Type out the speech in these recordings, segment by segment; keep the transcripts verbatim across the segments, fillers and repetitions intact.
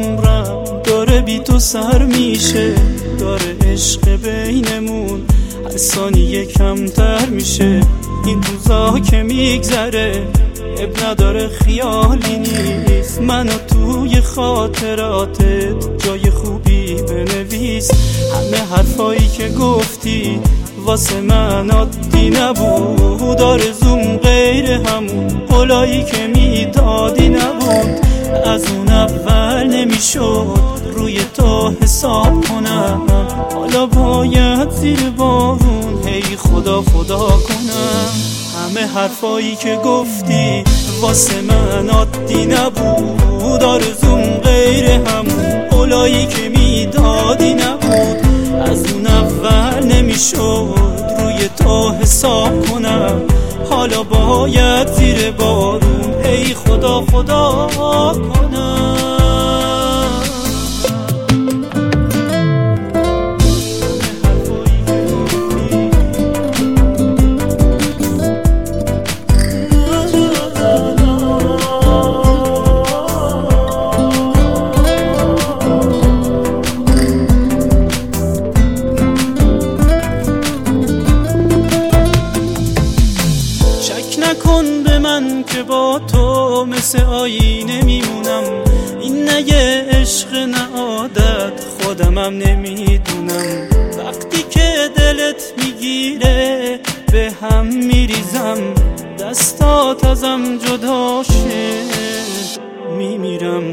عمرم داره بی تو سر میشه، داره عشق بینمون هر ثانیه کمتر میشه. این روزا که میگذره اب نداره خیالی نیست، منو توی خاطراتت جای خوبی بنویس. همه حرفایی که گفتی واسه من عادی نبود، آرزوم غیر همون حلایی که میدادی نبود. از اون اول نمیشد روی تو حساب کنم، حالا باید زیر بارون هی خدا خدا کنم. همه حرفایی که گفتی واسه من عادی نبود، آرزوم غیر همون حلایی که میدادی نبود. از اون اول نمیشد روی تو حساب کنم، حالا باید زیر بارون ای خدا خدا کنم. نکن به من که با تو مثل آینه میمونم، این نه یه عشق نه عادت خودمم نمیدونم. وقتی که دلت میگیره به هم میریزم، دستات ازم جدا شه میمیرم.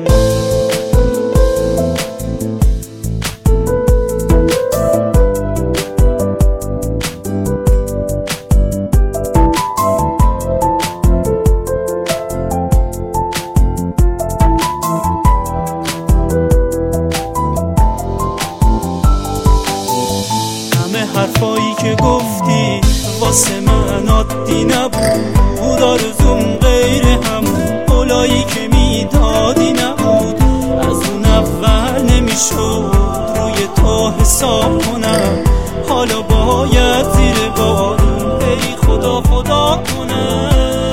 حرفایی که گفتی واسه من عادی نبود، آرزوم غیر همون حلایی که میدادی نبود. از اون اول نمیشد روی تو حساب کنم، حالا باید زیر بارون ای خدا خدا کنم.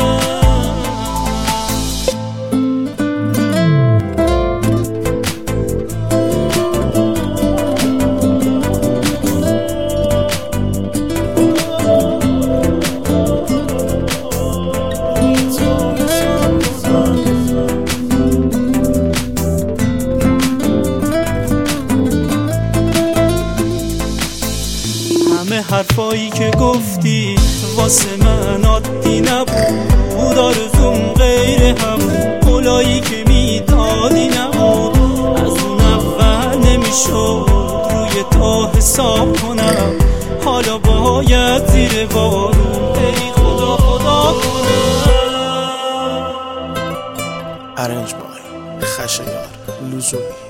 همه حرفایی که گفتی واسه من عادی نبود، آرزوم غیر همون حلایی که میدادی نبود. از اون اول نمیشد روی تو حساب کنم، حالا باید زیر بارون ای خدا خدا کنم. ارنج بای خشایار لزومی